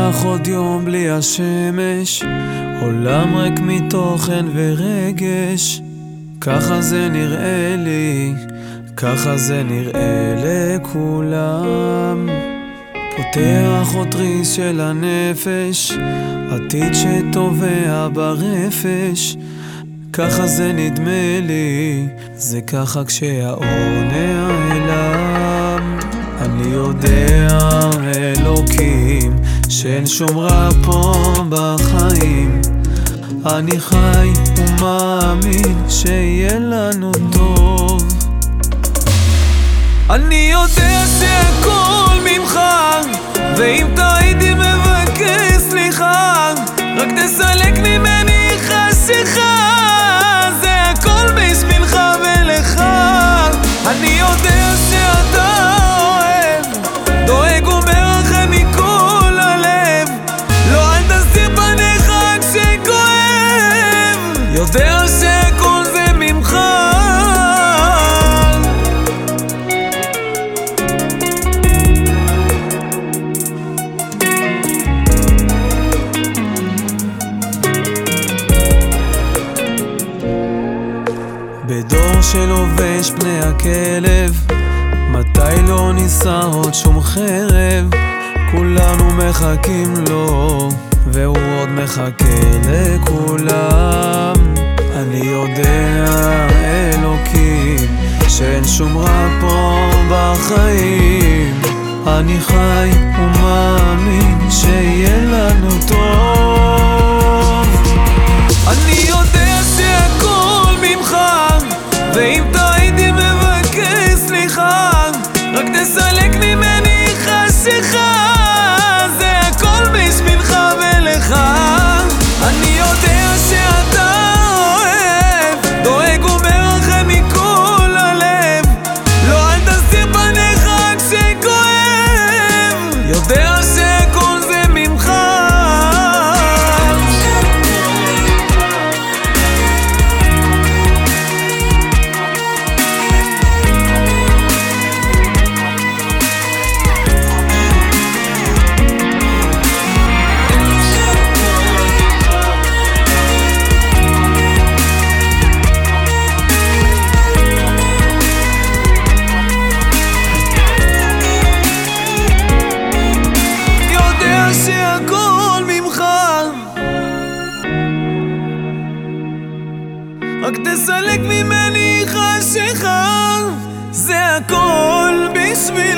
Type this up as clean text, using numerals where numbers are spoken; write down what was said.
פותח עוד יום בלי השמש, עולם ריק מתוכן ורגש. ככה זה נראה לי, ככה זה נראה לכולם. פותח עוד תריס של הנפש, עתיד שטובע ברפש. ככה זה נדמה לי, זה ככה כשהאור נעלם. אני יודע אלוקים שאין שום רע פה בחיים. אני חי ומאמין שיהיה לנו טוב. אני יודע שהכל ממך, ואם טעיתי מבקש סליחה, רק תסלק ממני חשיכה. זה הכל בשבילך ולך. אני יודע שאתה אוהב, דואג ומרחם מכל הלב. לא אל תסתיר פניך כשכואב, יודע שהכל זה ממך. בדור שלובש פני הכלב, מתי לא נישא עוד שום חרב? כולנו מחכים לו, והוא עוד מחכה לכולם. אני יודע אלוקים שאין שום רע פה בחיים. אני חי ומאמין שיהיה לנו טוב. אני יודע שהכל ממך, ואם טעיתי מבקש סליחה, רק תסלק ממני חשיכה. זה הכל בשבילך ולך. אני יודע שאתה אוהב, דואג ומרחם מכל הלב. לא אל תסתיר פניך כשכואב, יודע שהכל זה ממך. שהכל ממך, רק תסלק ממני חשיכה. זה הכל בשביל